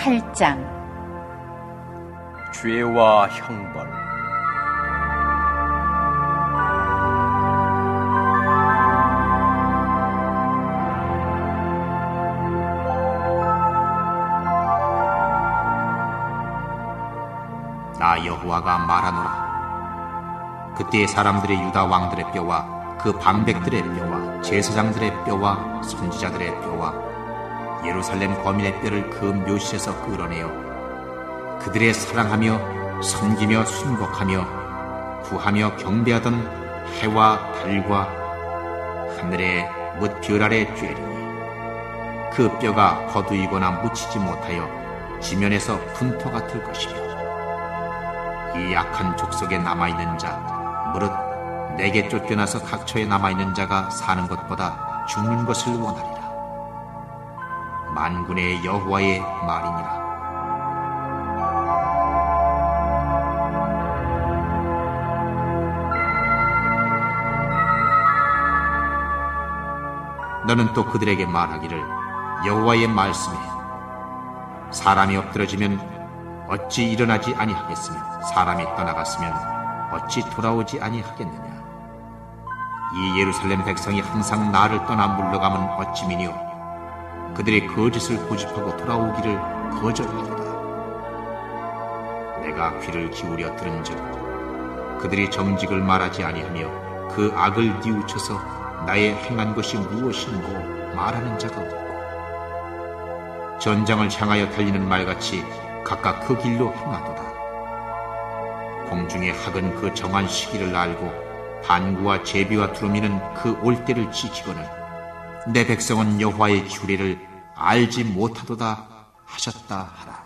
8장. 죄와 형벌. 나 여호와가 말하노라. 그때의 사람들의 유다 왕들의 뼈와 그 방백들의 뼈와 제사장들의 뼈와 선지자들의 뼈와 예루살렘 거민의 뼈를 그 묘실에서 끌어내어 그들의 사랑하며 섬기며 순복하며 구하며 경배하던 해와 달과 하늘의 뭇 별 아래 쬐리니 그 뼈가 거두이거나 묻히지 못하여 지면에서 분토 같을 것이며 이 약한 족속에 남아있는 자 무릇 내게 쫓겨나서 각처에 남아있는 자가 사는 것보다 죽는 것을 원하리라. 만군의 여호와의 말이니라. 너는 또 그들에게 말하기를 여호와의 말씀에 사람이 엎드러지면 어찌 일어나지 아니하겠으며 사람이 떠나갔으면 어찌 돌아오지 아니하겠느냐. 이 예루살렘 백성이 항상 나를 떠나 물러가면 어찌미뇨. 그들이 거짓을 고집하고 돌아오기를 거절하도다. 내가 귀를 기울여 들은즉 그들이 정직을 말하지 아니하며 그 악을 뉘우쳐서 나의 행한 것이 무엇인고 말하는 자가 없고 전장을 향하여 달리는 말같이 각각 그 길로 행하도다. 공중의 학은 그 정한 시기를 알고 반구와 제비와 두루미는 그 올 때를 지키거늘 내 백성은 여호와의 규례를 알지 못하도다 하셨다 하라.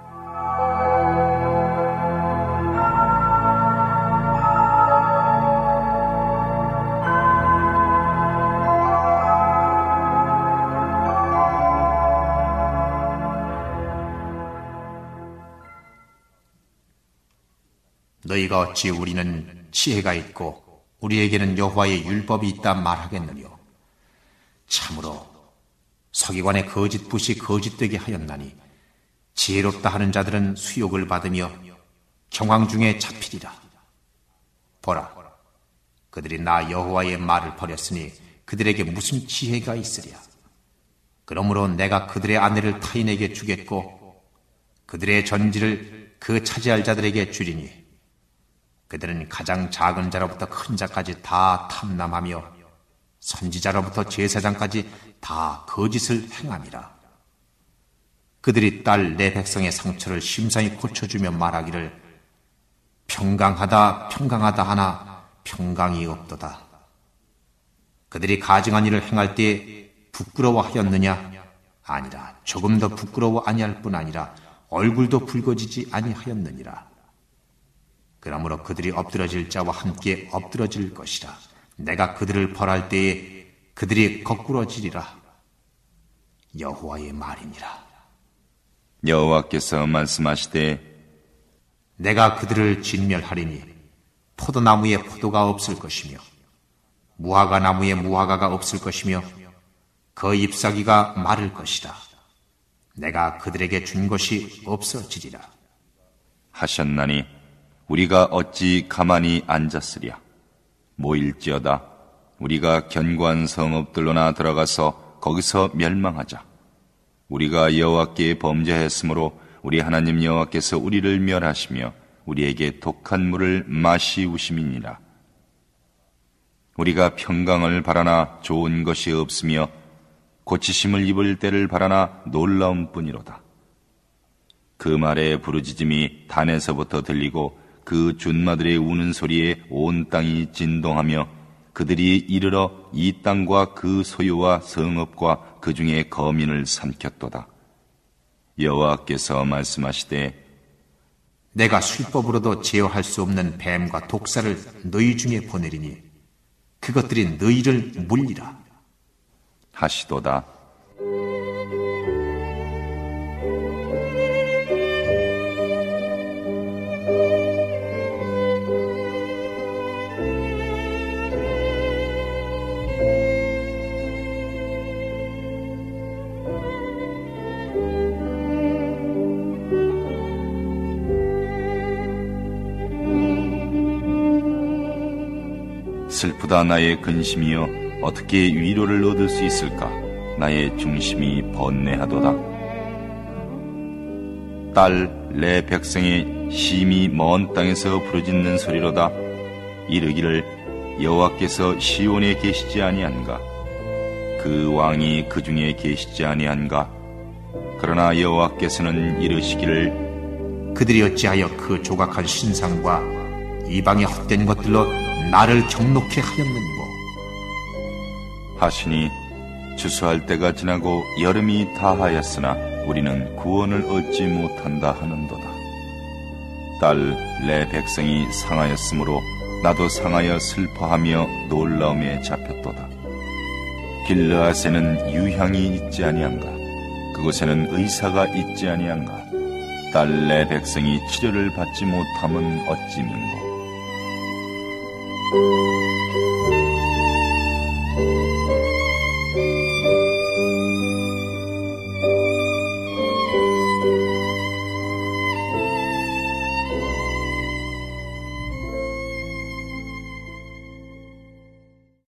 너희가 어찌 우리는 지혜가 있고 우리에게는 여호와의 율법이 있다 말하겠느뇨. 참으로 서기관의 거짓 붓이 거짓되게 하였나니 지혜롭다 하는 자들은 수욕을 받으며 경황 중에 잡히리라. 보라, 그들이 나 여호와의 말을 버렸으니 그들에게 무슨 지혜가 있으랴. 그러므로 내가 그들의 아내를 타인에게 주겠고 그들의 전지를 그 차지할 자들에게 주리니 그들은 가장 작은 자로부터 큰 자까지 다 탐남하며 선지자로부터 제사장까지 다 거짓을 행함이라. 그들이 딸 내 백성의 상처를 심상히 고쳐주며 말하기를 평강하다 평강하다 하나 평강이 없도다. 그들이 가증한 일을 행할 때에 부끄러워하였느냐? 아니라 조금 더 부끄러워 아니할 뿐 아니라 얼굴도 붉어지지 아니하였느니라. 그러므로 그들이 엎드러질 자와 함께 엎드러질 것이라. 내가 그들을 벌할 때에 그들이 거꾸러지리라. 여호와의 말이니라. 여호와께서 말씀하시되 내가 그들을 진멸하리니 포도나무에 포도가 없을 것이며 무화과 나무에 무화과가 없을 것이며 그 잎사귀가 마를 것이라. 내가 그들에게 준 것이 없어지리라 하셨나니 우리가 어찌 가만히 앉았으랴. 모일지어다 우리가 견고한 성읍들로나 들어가서 거기서 멸망하자. 우리가 여호와께 범죄했으므로 우리 하나님 여호와께서 우리를 멸하시며 우리에게 독한 물을 마시우심이니라. 우리가 평강을 바라나 좋은 것이 없으며 고치심을 입을 때를 바라나 놀라운 뿐이로다. 그 말의 부르짖음이 단에서부터 들리고 그 준마들의 우는 소리에 온 땅이 진동하며 그들이 이르러 이 땅과 그 소유와 성읍과 그 중에 거민을 삼켰도다. 여호와께서 말씀하시되 내가 술법으로도 제어할 수 없는 뱀과 독사를 너희 중에 보내리니 그것들이 너희를 물리라 하시도다. 슬프다 나의 근심이여 어떻게 위로를 얻을 수 있을까? 나의 중심이 번뇌하도다. 딸 내 백성의 심히 먼 땅에서 부르짖는 소리로다. 이르기를 여호와께서 시온에 계시지 아니한가? 그 왕이 그 중에 계시지 아니한가? 그러나 여호와께서는 이르시기를 그들이 어찌하여 그 조각한 신상과 이방의 헛된 것들로 나를 경록케 하였는고. 하시니 추수할 때가 지나고 여름이 다하였으나 우리는 구원을 얻지 못한다 하는도다. 딸 내 백성이 상하였으므로 나도 상하여 슬퍼하며 놀라움에 잡혔도다. 길르앗에는 유향이 있지 아니한가? 그곳에는 의사가 있지 아니한가? 딸 내 백성이 치료를 받지 못함은 어찌민고?